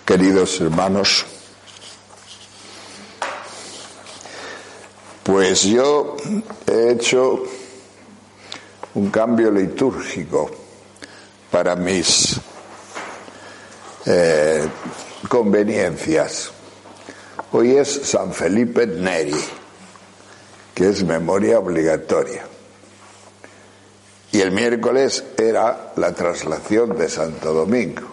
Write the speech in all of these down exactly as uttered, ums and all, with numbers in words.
Queridos hermanos, pues yo he hecho un cambio litúrgico para mis eh, conveniencias. Hoy es San Felipe Neri, que es memoria obligatoria. Y el miércoles era la traslación de Santo Domingo.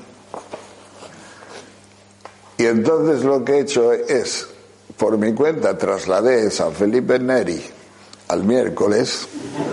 Y entonces lo que he hecho es, por mi cuenta, trasladé San Felipe Neri al miércoles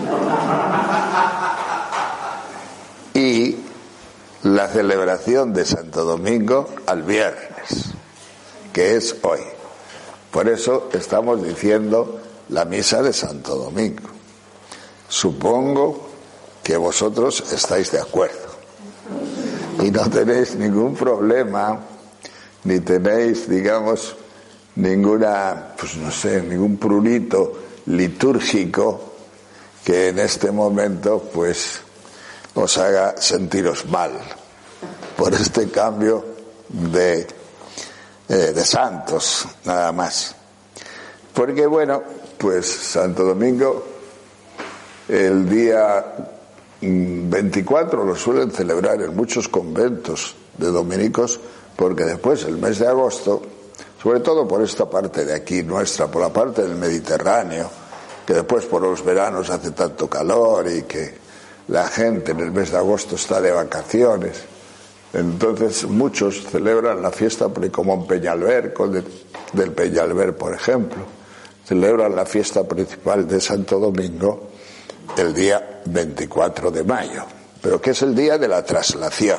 y la celebración de Santo Domingo al viernes, que es hoy. Por eso estamos diciendo la misa de Santo Domingo. Supongo que vosotros estáis de acuerdo y no tenéis ningún problema, ni tenéis, digamos, ninguna, pues no sé, ningún prurito litúrgico que en este momento, pues, os haga sentiros mal por este cambio de, eh, de santos, nada más. Porque, bueno, pues Santo Domingo, el día veinticuatro lo suelen celebrar en muchos conventos de dominicos, porque después, el mes de agosto, sobre todo por esta parte de aquí nuestra, por la parte del Mediterráneo, que después por los veranos hace tanto calor y que la gente en el mes de agosto está de vacaciones, entonces muchos celebran la fiesta, como en Peñalver, del Peñalver, por ejemplo, celebran la fiesta principal de Santo Domingo el día veinticuatro de mayo, pero que es el día de la traslación.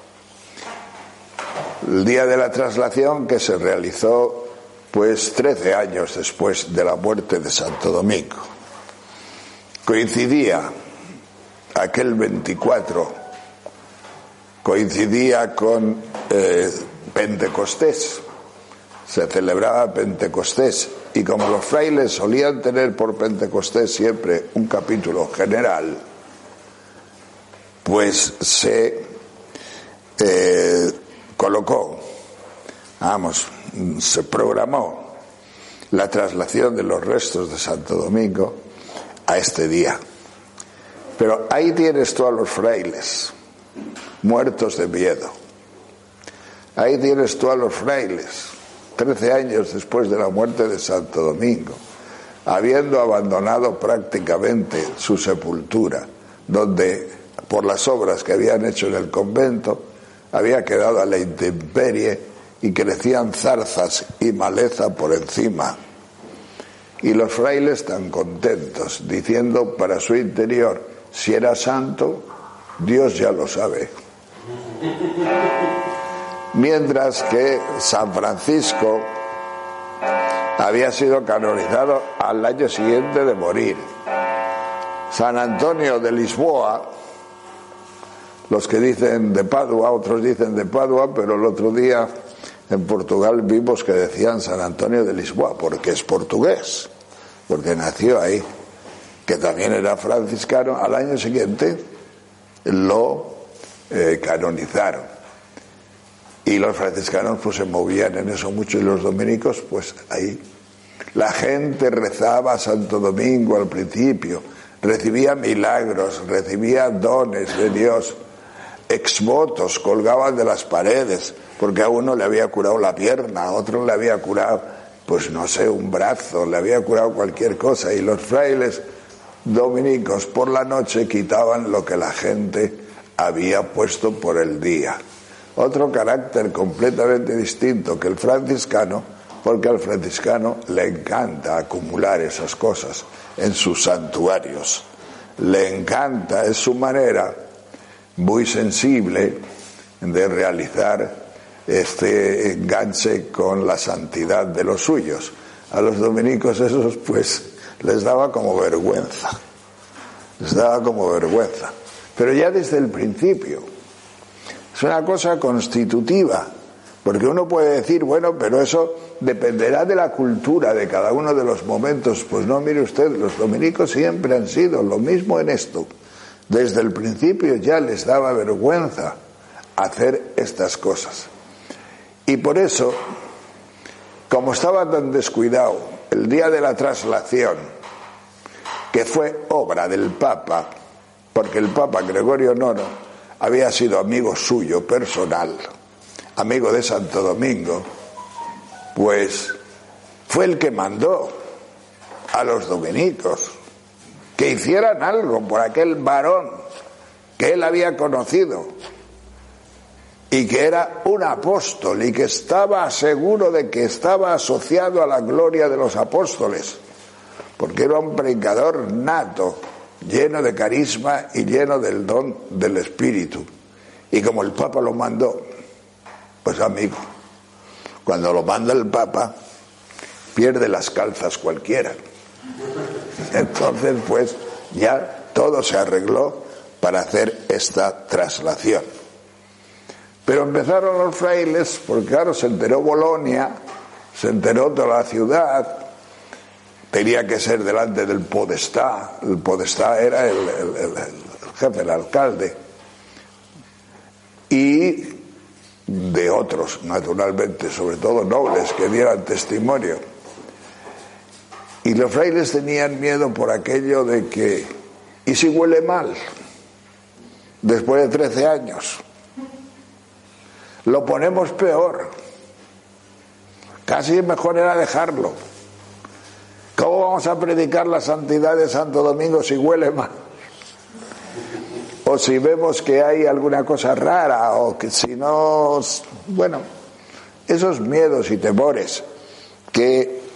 El día de la traslación que se realizó pues trece años después de la muerte de Santo Domingo. Coincidía aquel veinticuatro, coincidía con eh, Pentecostés, se celebraba Pentecostés, y como los frailes solían tener por Pentecostés siempre un capítulo general, pues se eh, colocó, vamos, se programó la traslación de los restos de Santo Domingo a este día. Pero ahí tienes tú a los frailes muertos de miedo. Ahí tienes tú a los frailes, trece años después de la muerte de Santo Domingo, habiendo abandonado prácticamente su sepultura, donde por las obras que habían hecho en el convento había quedado a la intemperie y crecían zarzas y maleza por encima. Y los frailes tan contentos, diciendo para su interior, si era santo, Dios ya lo sabe. Mientras que San Francisco había sido canonizado al año siguiente de morir. San Antonio de Lisboa, los que dicen de Padua, otros dicen de Padua, pero el otro día en Portugal vimos que decían San Antonio de Lisboa, porque es portugués, porque nació ahí, que también era franciscano. Al año siguiente lo eh, canonizaron. Y los franciscanos pues se movían en eso mucho, y los dominicos pues ahí. La gente rezaba a Santo Domingo al principio, recibía milagros, recibía dones de Dios, exvotos colgaban de las paredes, porque a uno le había curado la pierna, a otro le había curado, pues no sé, un brazo, le había curado cualquier cosa, y los frailes dominicos por la noche quitaban lo que la gente había puesto por el día. Otro carácter completamente distinto que el franciscano, porque al franciscano le encanta acumular esas cosas en sus santuarios. Le encanta, es su manera muy sensible de realizar este enganche con la santidad de los suyos. A los dominicos esos pues les daba como vergüenza, les daba como vergüenza. Pero ya desde el principio es una cosa constitutiva, porque uno puede decir, bueno, pero eso dependerá de la cultura de cada uno de los momentos. Pues no, mire usted, los dominicos siempre han sido lo mismo en esto. Desde el principio ya les daba vergüenza hacer estas cosas. Y por eso, como estaba tan descuidado el día de la traslación, que fue obra del Papa, porque el Papa Gregorio nono había sido amigo suyo personal, amigo de Santo Domingo, pues fue el que mandó a los dominicos que hicieran algo por aquel varón que él había conocido y que era un apóstol y que estaba seguro de que estaba asociado a la gloria de los apóstoles, porque era un predicador nato, lleno de carisma y lleno del don del Espíritu. Y como el Papa lo mandó, pues amigo, cuando lo manda el Papa, pierde las calzas cualquiera. Entonces, pues, ya todo se arregló para hacer esta traslación. Pero empezaron los frailes, porque claro, se enteró Bolonia, se enteró toda la ciudad, tenía que ser delante del podestá, el podestá era el, el, el, el jefe, el alcalde, y de otros, naturalmente, sobre todo nobles, que dieran testimonio. Y los frailes tenían miedo por aquello de que, ¿y si huele mal? Después de trece años. Lo ponemos peor. Casi mejor era dejarlo. ¿Cómo vamos a predicar la santidad de Santo Domingo si huele mal? O si vemos que hay alguna cosa rara, o que si no... Bueno, esos miedos y temores que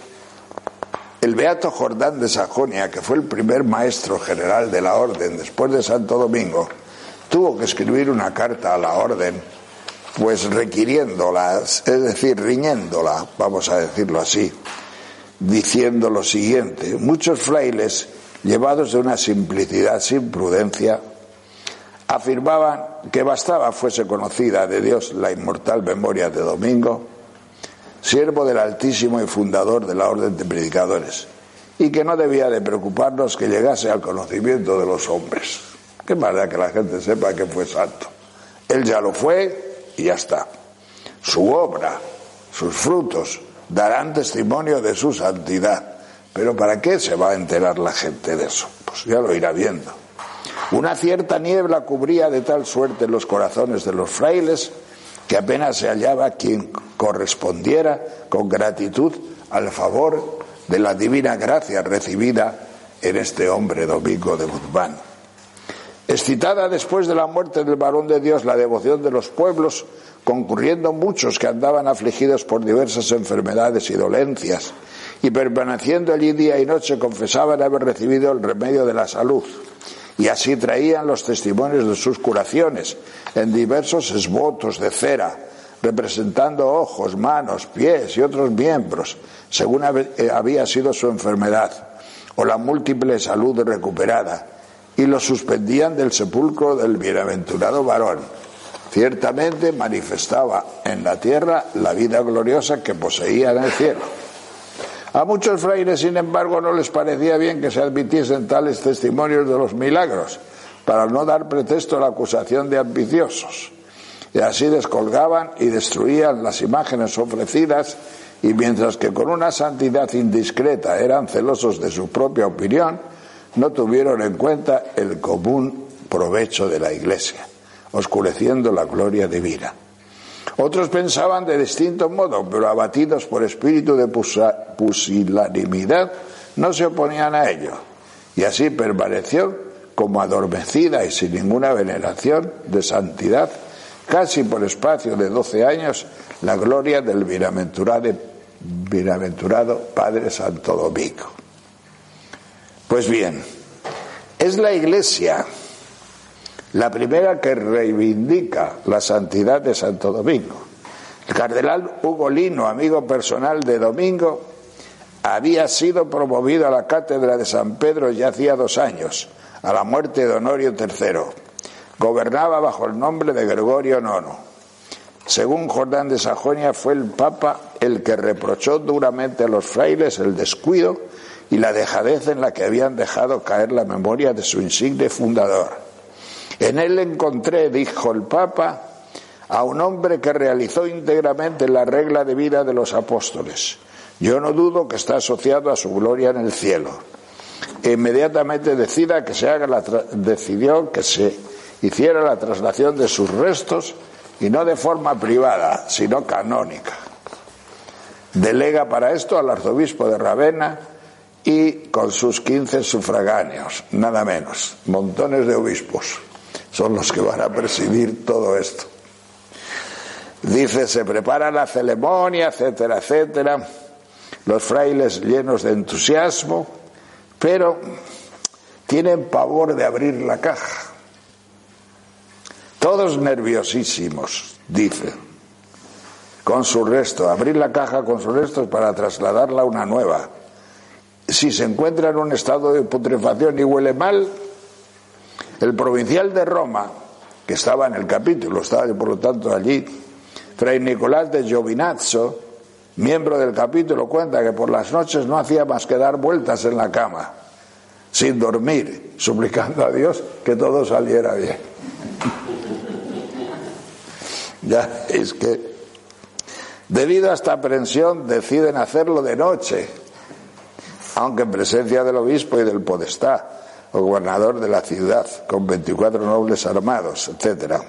el beato Jordán de Sajonia, que fue el primer maestro general de la orden después de Santo Domingo, tuvo que escribir una carta a la orden, pues requiriéndola, es decir, riñéndola, vamos a decirlo así, diciendo lo siguiente: muchos frailes, llevados de una simplicidad sin prudencia, afirmaban que bastaba fuese conocida de Dios la inmortal memoria de Domingo, siervo del Altísimo y fundador de la orden de predicadores, y que no debía de preocuparnos que llegase al conocimiento de los hombres. Qué más da que la gente sepa que fue santo. Él ya lo fue y ya está. Su obra, sus frutos darán testimonio de su santidad. Pero ¿para qué se va a enterar la gente de eso? Pues ya lo irá viendo. Una cierta niebla cubría de tal suerte los corazones de los frailes que apenas se hallaba quien correspondiera con gratitud al favor de la divina gracia recibida en este hombre Domingo de Guzmán. Excitada después de la muerte del varón de Dios la devoción de los pueblos, concurriendo muchos que andaban afligidos por diversas enfermedades y dolencias, y permaneciendo allí día y noche confesaban haber recibido el remedio de la salud, y así traían los testimonios de sus curaciones en diversos esbotos de cera, representando ojos, manos, pies y otros miembros, según había sido su enfermedad, o la múltiple salud recuperada, y los suspendían del sepulcro del bienaventurado varón. Ciertamente manifestaba en la tierra la vida gloriosa que poseía en el cielo. A muchos frailes, sin embargo, no les parecía bien que se admitiesen tales testimonios de los milagros, para no dar pretexto a la acusación de ambiciosos. Y así descolgaban y destruían las imágenes ofrecidas, y mientras que con una santidad indiscreta eran celosos de su propia opinión, no tuvieron en cuenta el común provecho de la Iglesia, oscureciendo la gloria divina. Otros pensaban de distinto modo, pero abatidos por espíritu de pusilanimidad, no se oponían a ello, y así permaneció como adormecida y sin ninguna veneración de santidad, casi por espacio de doce años, la gloria del bienaventurado, bienaventurado Padre Santo Domingo. Pues bien, es la Iglesia la primera que reivindica la santidad de Santo Domingo. El cardenal Ugolino, amigo personal de Domingo, había sido promovido a la cátedra de San Pedro ya hacía dos años, a la muerte de Honorio tercero. Gobernaba bajo el nombre de Gregorio nono. Según Jordán de Sajonia, fue el Papa el que reprochó duramente a los frailes el descuido y la dejadez en la que habían dejado caer la memoria de su insigne fundador. En él encontré, dijo el Papa, a un hombre que realizó íntegramente la regla de vida de los apóstoles. Yo no dudo que está asociado a su gloria en el cielo. E inmediatamente decida que se haga la tra- decidió que se hiciera la traslación de sus restos, y no de forma privada, sino canónica. Delega para esto al arzobispo de Ravenna y con sus quince sufragáneos, nada menos, montones de obispos, son los que van a presidir todo esto. Dice, se prepara la ceremonia, etcétera, etcétera, los frailes llenos de entusiasmo, pero tienen pavor de abrir la caja. Todos nerviosísimos, dice, con su resto, abrir la caja con sus restos para trasladarla a una nueva. Si se encuentra en un estado de putrefacción y huele mal, el provincial de Roma, que estaba en el capítulo, estaba por lo tanto allí, Fray Nicolás de Giovinazzo, miembro del capítulo, cuenta que por las noches no hacía más que dar vueltas en la cama, sin dormir, suplicando a Dios que todo saliera bien. Ya, es que debido a esta aprensión deciden hacerlo de noche, aunque en presencia del obispo y del podestá o gobernador de la ciudad, con veinticuatro nobles armados, etcétera.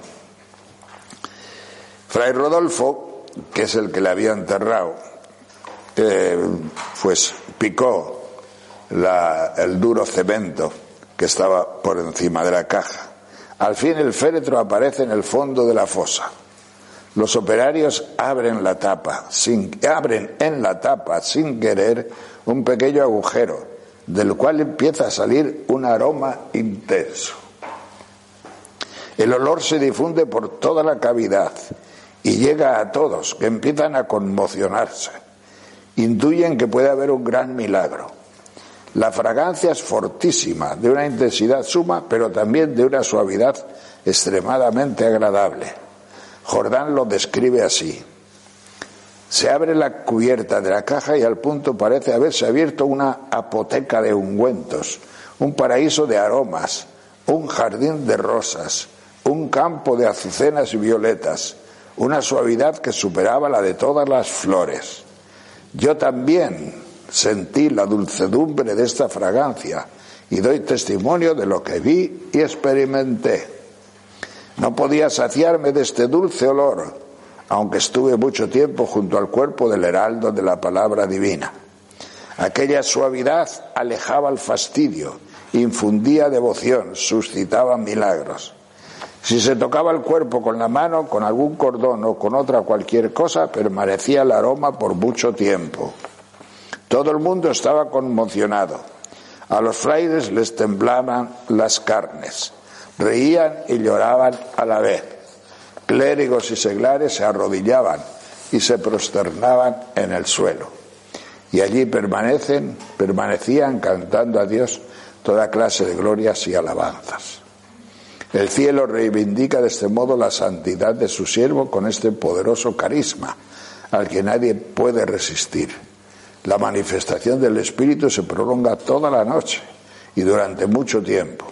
Fray Rodolfo, que es el que le había enterrado, eh, pues picó la, el duro cemento que estaba por encima de la caja. Al fin el féretro aparece en el fondo de la fosa. Los operarios abren la tapa, sin, abren en la tapa sin querer un pequeño agujero, del cual empieza a salir un aroma intenso. El olor se difunde por toda la cavidad y llega a todos, que empiezan a conmocionarse. Intuyen que puede haber un gran milagro. La fragancia es fortísima, de una intensidad suma, pero también de una suavidad extremadamente agradable. Jordán lo describe así. Se abre la cubierta de la caja y al punto parece haberse abierto una apoteca de ungüentos, un paraíso de aromas, un jardín de rosas, un campo de azucenas y violetas, una suavidad que superaba la de todas las flores. Yo también sentí la dulcedumbre de esta fragancia y doy testimonio de lo que vi y experimenté. No podía saciarme de este dulce olor, aunque estuve mucho tiempo junto al cuerpo del heraldo de la palabra divina. Aquella suavidad alejaba el fastidio, infundía devoción, suscitaba milagros. Si se tocaba el cuerpo con la mano, con algún cordón o con otra cualquier cosa, permanecía el aroma por mucho tiempo. Todo el mundo estaba conmocionado. A los frailes les temblaban las carnes. Reían y lloraban a la vez. Clérigos y seglares se arrodillaban y se prosternaban en el suelo. Y allí permanecen, permanecían cantando a Dios toda clase de glorias y alabanzas. El cielo reivindica de este modo la santidad de su siervo con este poderoso carisma, al que nadie puede resistir. La manifestación del Espíritu se prolonga toda la noche y durante mucho tiempo.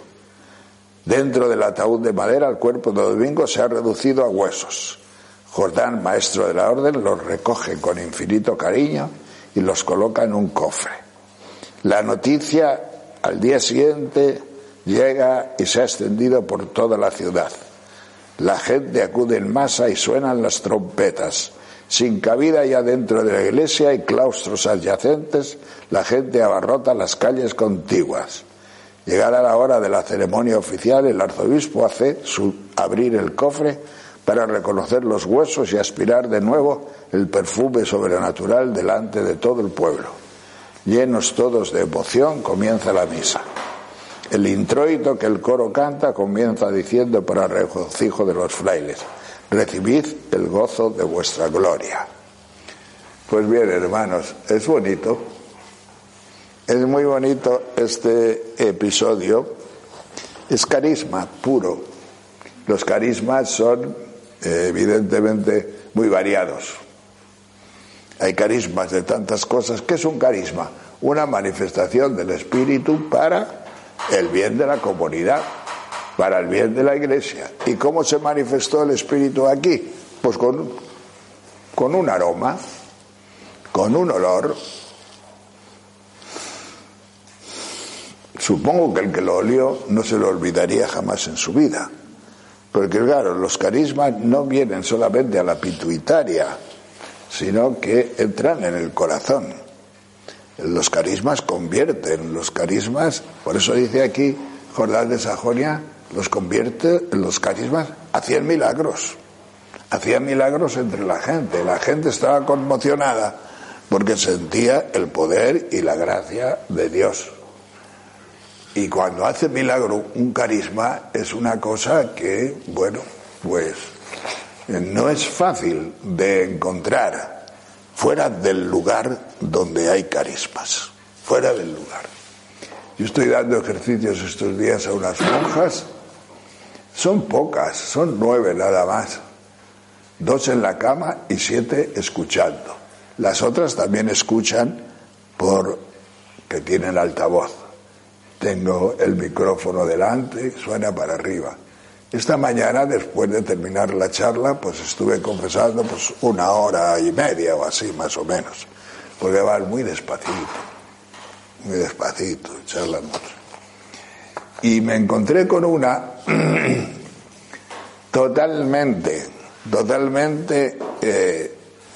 Dentro del ataúd de madera, el cuerpo de Domingo se ha reducido a huesos. Jordán, maestro de la orden, los recoge con infinito cariño y los coloca en un cofre. La noticia al día siguiente llega y se ha extendido por toda la ciudad. La gente acude en masa y suenan las trompetas. Sin cabida ya dentro de la iglesia y claustros adyacentes, la gente abarrota las calles contiguas. Llegada la hora de la ceremonia oficial, el arzobispo hace su abrir el cofre para reconocer los huesos y aspirar de nuevo el perfume sobrenatural delante de todo el pueblo. Llenos todos de emoción, comienza la misa. El introito que el coro canta comienza diciendo, para regocijo de los frailes: recibid el gozo de vuestra gloria. Pues bien, hermanos, es bonito. Es muy bonito este episodio. Es carisma puro. Los carismas son eh, evidentemente muy variados. Hay carismas de tantas cosas. ¿Qué es un carisma? Una manifestación del Espíritu para el bien de la comunidad. para el bien de la Iglesia. ¿Y cómo se manifestó el Espíritu aquí? Pues con, con un aroma, con un olor. Supongo que el que lo olió no se lo olvidaría jamás en su vida. Porque claro, los carismas no vienen solamente a la pituitaria, sino que entran en el corazón. Los carismas convierten, los carismas, por eso dice aquí Jordán de Sajonia, los convierte, los carismas hacían milagros, hacían milagros entre la gente. La gente estaba conmocionada porque sentía el poder y la gracia de Dios. Y cuando hace milagro un carisma es una cosa que, bueno, pues no es fácil de encontrar fuera del lugar donde hay carismas, fuera del lugar. Yo estoy dando ejercicios estos días a unas monjas, son pocas, son nueve nada más, dos en la cama y siete escuchando. Las otras también escuchan porque tienen altavoz. Tengo el micrófono delante, suena para arriba. Esta mañana, después de terminar la charla, pues estuve confesando pues una hora y media o así, más o menos, porque van muy despacito, muy despacito, charlan mucho. Y me encontré con una totalmente, totalmente eh,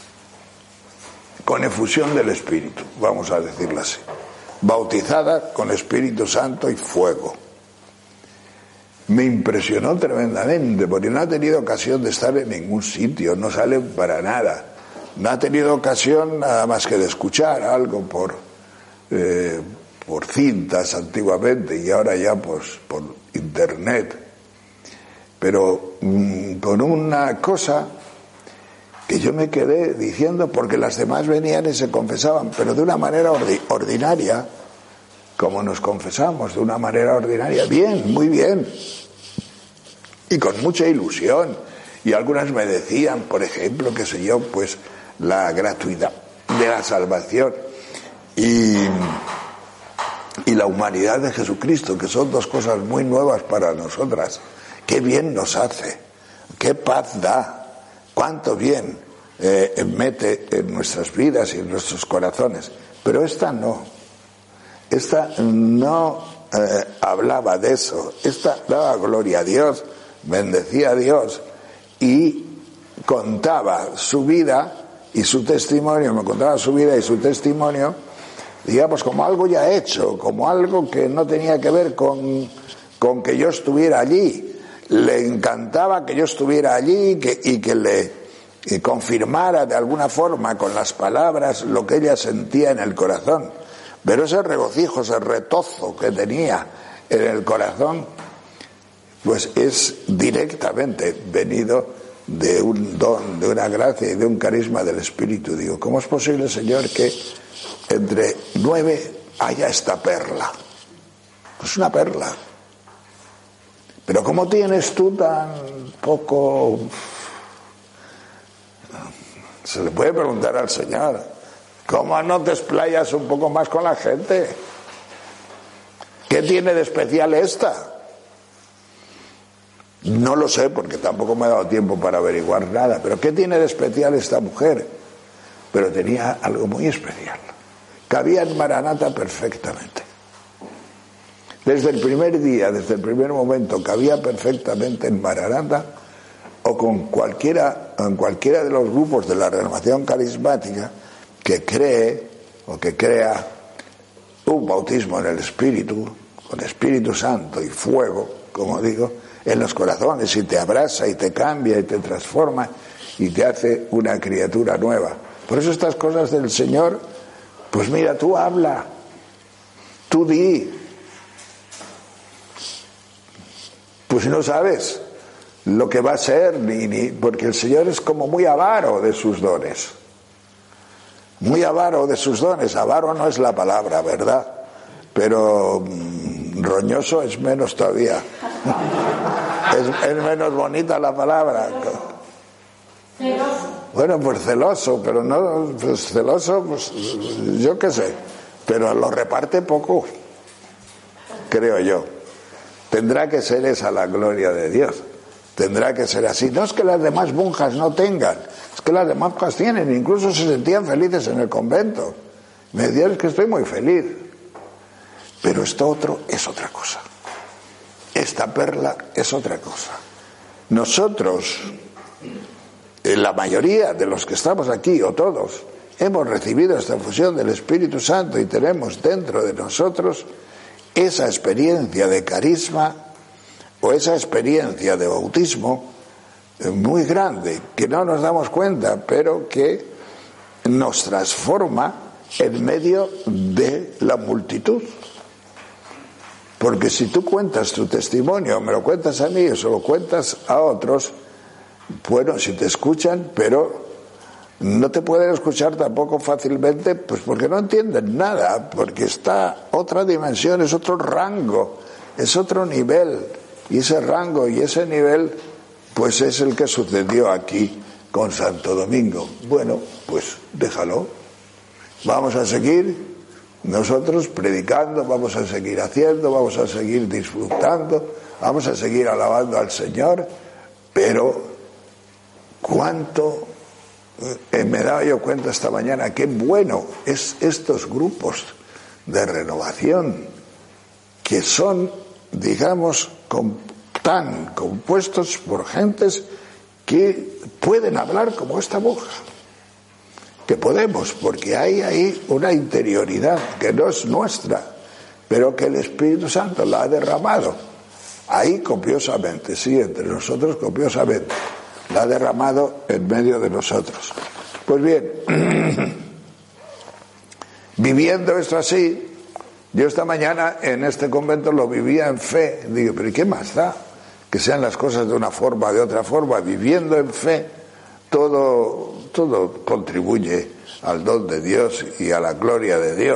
con efusión del Espíritu, vamos a decirlo así, bautizada con Espíritu Santo y fuego. Me impresionó tremendamente, porque no ha tenido ocasión de estar en ningún sitio, no sale para nada. No ha tenido ocasión nada más que de escuchar algo por, eh, por cintas antiguamente y ahora ya pues, por internet. Pero mmm, con una cosa que yo me quedé diciendo, porque las demás venían y se confesaban, pero de una manera ordi- ordinaria, como nos confesamos, de una manera ordinaria, bien, muy bien, y con mucha ilusión. Y algunas me decían, por ejemplo, qué sé yo, pues la gratuidad de la salvación y, y la humanidad de Jesucristo, que son dos cosas muy nuevas para nosotras. Qué bien nos hace, qué paz da. Cuánto bien eh, mete en nuestras vidas y en nuestros corazones. Pero esta no. Esta no eh, hablaba de eso. Esta daba gloria a Dios, bendecía a Dios y contaba su vida y su testimonio. Me contaba su vida y su testimonio, digamos, como algo ya hecho, como algo que no tenía que ver con, con que yo estuviera allí. Le encantaba que yo estuviera allí y que, y que le y confirmara de alguna forma con las palabras lo que ella sentía en el corazón. Pero ese regocijo, ese retozo que tenía en el corazón, pues es directamente venido de un don, de una gracia y de un carisma del Espíritu. Digo, ¿cómo es posible, Señor, que entre nueve haya esta perla? Pues una perla. Pero ¿cómo tienes tú tan poco? Se le puede preguntar al Señor, ¿cómo no te explayas un poco más con la gente? ¿Qué tiene de especial esta? No lo sé, porque tampoco me ha dado tiempo para averiguar nada, pero ¿qué tiene de especial esta mujer? Pero tenía algo muy especial. Cabía en Maranata perfectamente. Desde el primer día, desde el primer momento, cabía perfectamente en Maranata o con cualquiera, en cualquiera de los grupos de la renovación carismática que cree o que crea un bautismo en el Espíritu, con Espíritu Santo y fuego, como digo, en los corazones, y te abraza y te cambia y te transforma y te hace una criatura nueva. Por eso estas cosas del Señor, pues mira, tú habla, tú di. Pues no sabes lo que va a ser, ni, ni, porque el Señor es como muy avaro de sus dones. Muy avaro de sus dones. Avaro no es la palabra, ¿verdad? Pero mmm, roñoso es menos todavía. es, es menos bonita la palabra. Celoso. Bueno, pues celoso, pero no, pues celoso, pues yo qué sé. Pero lo reparte poco, creo yo. tendrá que ser esa la gloria de Dios. Tendrá que ser así. No es que las demás monjas no tengan, es que las demás monjas tienen, incluso se sentían felices en el convento. Me decían, es que estoy muy feliz. Pero esto otro es otra cosa. Esta perla es otra cosa. Nosotros, la mayoría de los que estamos aquí, o todos, hemos recibido esta fusión del Espíritu Santo y tenemos dentro de nosotros esa experiencia de carisma o esa experiencia de bautismo muy grande, que no nos damos cuenta, pero que nos transforma en medio de la multitud. Porque si tú cuentas tu testimonio, me lo cuentas a mí o se lo cuentas a otros, bueno, si te escuchan, pero no te pueden escuchar tampoco fácilmente, pues porque no entienden nada, porque está otra dimensión, es otro rango, es otro nivel, y ese rango y ese nivel, pues es el que sucedió aquí con Santo Domingo. Bueno, pues déjalo, vamos a seguir nosotros predicando, vamos a seguir haciendo, vamos a seguir disfrutando, vamos a seguir alabando al Señor, pero cuánto eh, me he dado yo cuenta esta mañana, qué bueno es estos grupos de renovación, que son, digamos, com, tan compuestos por gentes que pueden hablar como esta monja. Que podemos, porque hay ahí una interioridad que no es nuestra, pero que el Espíritu Santo la ha derramado ahí copiosamente, sí, entre nosotros copiosamente, la ha derramado en medio de nosotros. Pues bien, viviendo esto así, yo esta mañana en este convento lo vivía en fe, digo, pero ¿y qué más da? Que sean las cosas de una forma, de otra forma, viviendo en fe, todo, todo contribuye al don de Dios y a la gloria de Dios.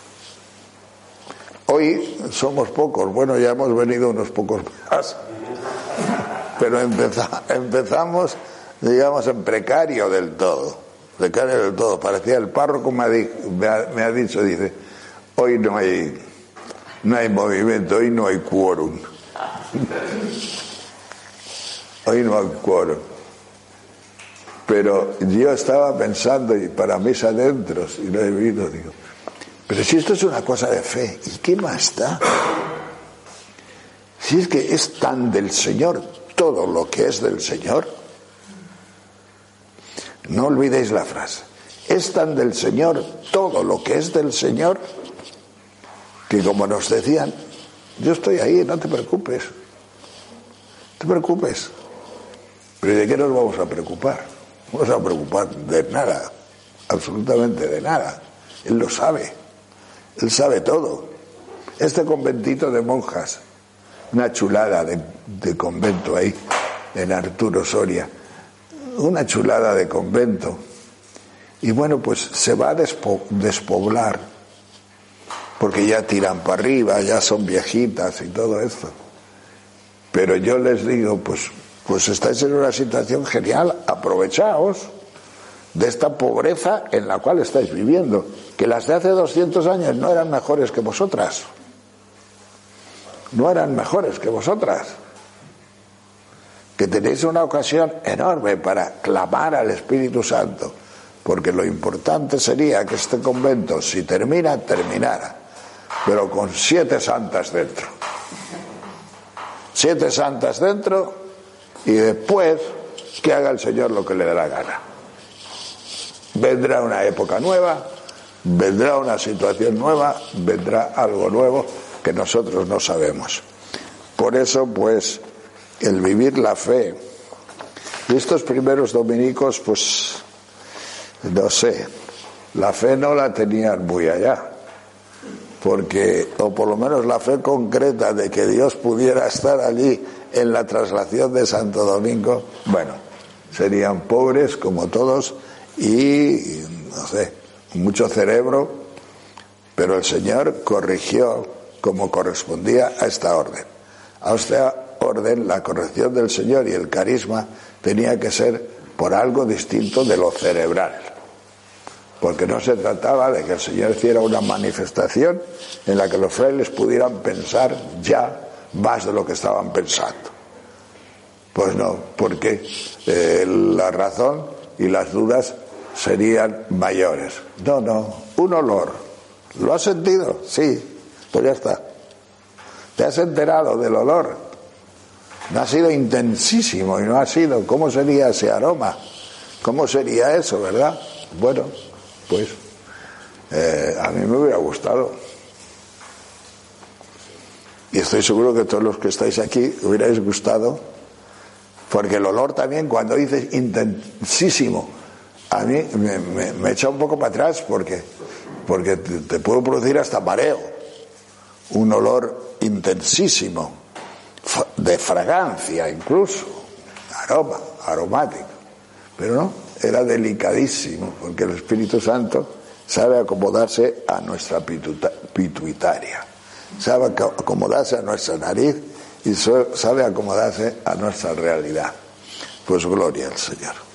Hoy somos pocos, bueno, ya hemos venido unos pocos más, pero empeza, empezamos, digamos, en precario del todo, precario del todo. Parecía el párroco me ha, me ha, me ha dicho, dice, hoy no hay, no hay movimiento, hoy no hay quórum. Hoy no hay quórum. Pero yo estaba pensando, y para mis adentros, y lo he vivido, digo, pero si esto es una cosa de fe, ¿y qué más da? Si es que es tan del Señor todo lo que es del Señor. No olvidéis la frase. Es tan del Señor todo lo que es del Señor, que como nos decían, yo estoy ahí, no te preocupes. No te preocupes. Pero ¿de qué nos vamos a preocupar? No nos vamos a preocupar de nada, absolutamente de nada. Él lo sabe, Él sabe todo. Este conventito de monjas, una chulada de, de convento ahí, en Arturo Soria, una chulada de convento. Y bueno, pues se va a despo, despoblar, porque ya tiran para arriba, ya son viejitas y todo esto. Pero yo les digo, pues... pues estáis en una situación genial, aprovechaos de esta pobreza en la cual estáis viviendo, que las de hace doscientos años no eran mejores que vosotras, no eran mejores que vosotras, que tenéis una ocasión enorme para clamar al Espíritu Santo, porque lo importante sería que este convento, si termina, terminara, pero con siete santas dentro, siete santas dentro, y después que haga el Señor lo que le dé la gana. Vendrá una época nueva, vendrá una situación nueva, vendrá algo nuevo que nosotros no sabemos. Por eso, pues, el vivir la fe. Y estos primeros dominicos, pues, no sé, la fe no la tenían muy allá, porque, o por lo menos la fe concreta de que Dios pudiera estar allí en la traslación de Santo Domingo, bueno, serían pobres como todos y, no sé, mucho cerebro, pero el Señor corrigió como correspondía a esta orden. A esta orden, la corrección del Señor y el carisma tenía que ser por algo distinto de lo cerebral, porque no se trataba de que el Señor hiciera una manifestación en la que los frailes pudieran pensar ya más de lo que estaban pensando. Pues no, porque eh, la razón y las dudas serían mayores. No, no, un olor. ¿Lo has sentido? Sí, pues ya está. ¿Te has enterado del olor? No ha sido intensísimo y no ha sido. ¿Cómo sería ese aroma? ¿Cómo sería eso, verdad? Bueno, pues eh, a mí me hubiera gustado. Y estoy seguro que todos los que estáis aquí hubierais gustado, porque el olor también, cuando dices intensísimo, a mí me, me, me echa un poco para atrás, porque, porque te, te puede producir hasta mareo. Un olor intensísimo, de fragancia incluso, aroma, aromático. Pero no, era delicadísimo, porque el Espíritu Santo sabe acomodarse a nuestra pituitaria, sabe acomodarse a nuestra nariz y sabe acomodarse a nuestra realidad. Pues gloria al Señor.